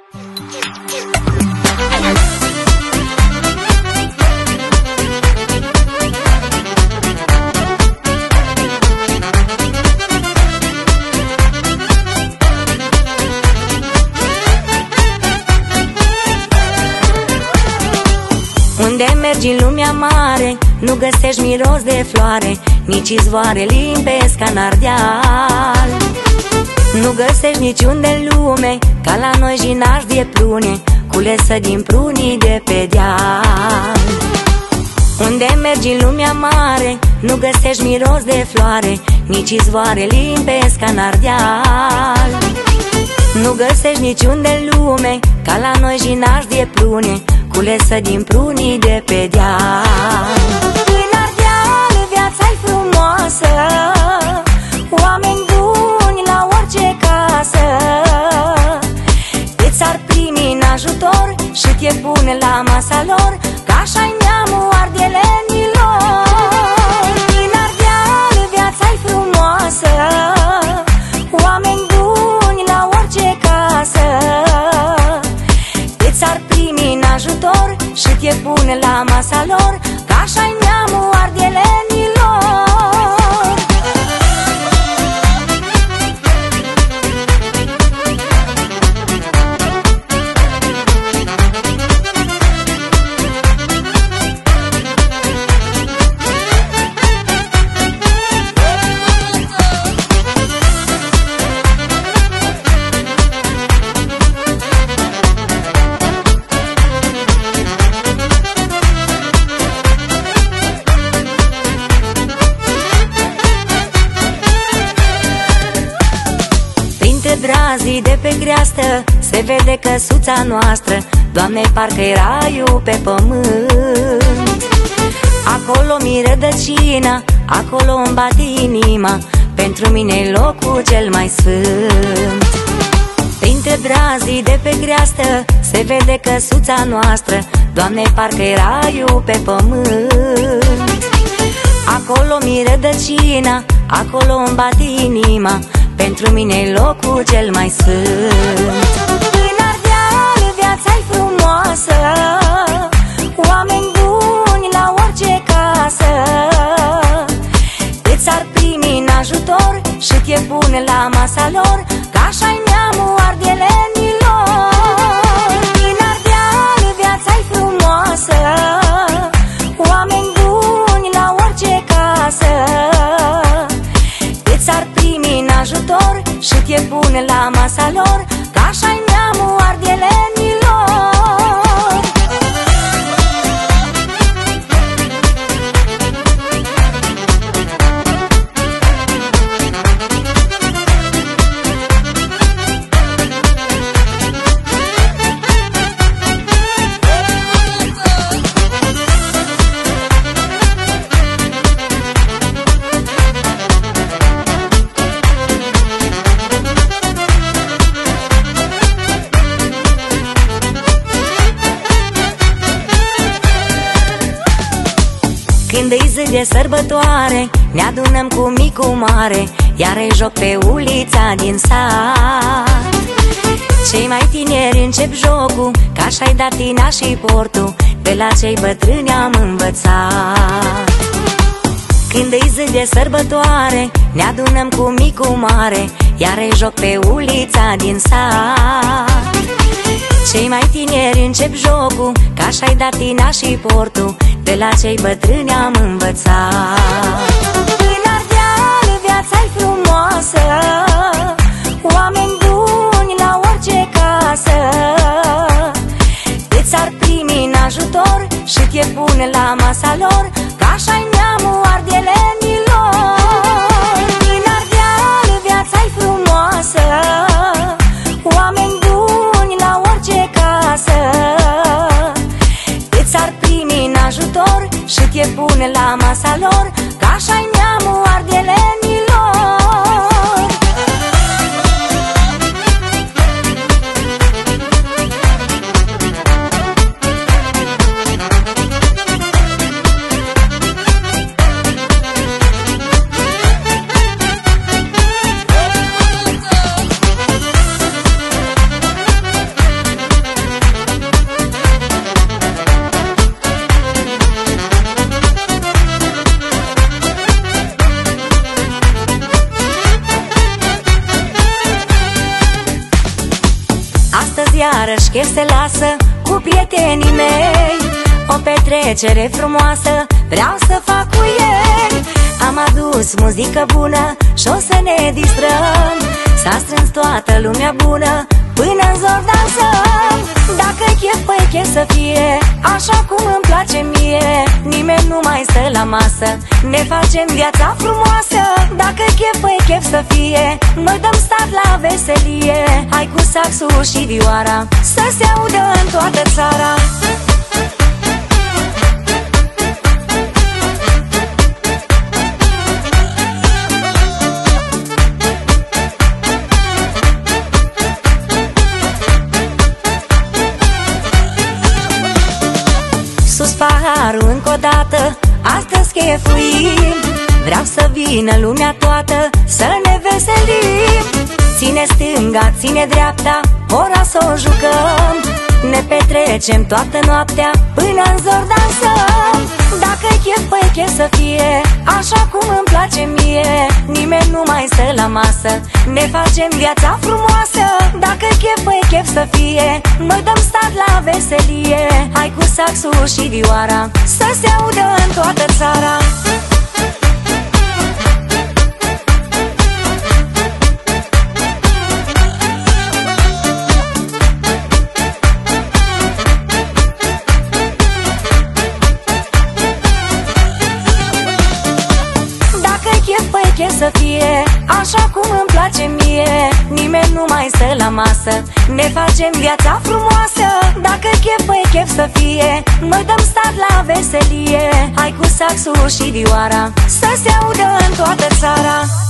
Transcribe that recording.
Unde mergi în lumea mare, nu găsești miros de floare, nici izvoare limpezi ca în Ardeal. Nu găsești niciunde în lume ca la noi jinaș de prune, culesă din prunii de pe deal. Unde mergi în lumea mare, nu găsești miros de floare, nici izvoare limpezi ca în Ardeal. Nu găsești niciunde în lume ca la noi jinaș de prune, culesă din prunii de pe deal. În Ardeal viața-i frumoasă, oameni buni la orice casă. Îți-ar primi în ajutor și te pune la masa lor, că așa-i neamul ardelenilor. În Ardeal viața-i frumoasă, oameni buni la orice casă. Îți-ar primi în ajutor și te pune la masa lor, că așa-i neamul ardelenilor. Brazii de pe greastă se vede căsuța noastră, Doamne, parcă-i raiul pe pământ. Acolo mi rădăcina, acolo îmi bate inima, pentru mine-i locul cel mai sfânt. Printre brazii de pe greastă se vede căsuța noastră, Doamne, parcă-i raiul pe pământ. Acolo mi rădăcina, acolo îmi bate inima, pentru mine-i locul cel mai sfânt. În Ardeal viața-i frumoasă, oameni buni la orice casă. Îți-ar primi în ajutor și te pune la masa lor, că așa-i neamul ardelenilor. În Ardeal viața-i frumoasă, oameni buni la orice casă. Îți-ar primi în ajutor și te pune la masa lor, că așa-i neamul ardelenilor. Când îi zi de sărbătoare, ne adunăm cu micu mare, iar-i joc pe ulița din sat. Cei mai tineri încep jocul, că așa-i dat tina și portul, de la cei bătrâni am învățat. Când îi zi de sărbătoare, ne adunăm cu micu mare, iar-i joc pe ulița din sat. Cei mai tineri încep jocul, că așa-i dat tina și portul, de la cei bătrâni am învățat. În Ardeal viața-i frumoasă, oameni buni la orice casă. Îți-ar primi în ajutor și te pune la masa lor, că așa-i neamul ardelenilor. În Ardeal viața-i frumoasă, oameni buni la orice casă. Îți-ar primi în ajutor și te pune la masa lor, că așa-i neamul ardelenilor. Astăzi iarăși chef se lasă cu prietenii mei, o petrecere frumoasă vreau să fac cu ei. Am adus muzică bună și o să ne distrăm, s-a strâns toată lumea bună, până în zor dansăm. Dacă-i chef, păi chef să fie așa cum îmi place mie. Nimeni nu mai stă la masă, ne facem viața frumoasă. Dacă-i chef, păi chef să fie, noi dăm start la veselie. Hai cu saxul și vioara să se audă în toată țara. Sus paharul încă o dată, astăzi chefuim, vreau să vină lumea toată să ne veselim. Ține stânga, ține dreapta, ora să o jucăm, ne petrecem toată noaptea, până în zor dansăm. Dacă-i chef, păi chef să fie așa cum îmi place mie. Nimeni nu mai stă la masă, ne facem viața frumoasă. Dacă-i chef, păi chef să fie, noi dăm start la veselie. Hai cu saxul și vioara să se audă în toată țara. Păi chef să fie așa cum îmi place mie. Nimeni nu mai stă la masă, ne facem viața frumoasă. Dacă-i chef, păi chef să fie, noi dăm start la veselie. Hai cu saxul și vioara să se audă în toată țara.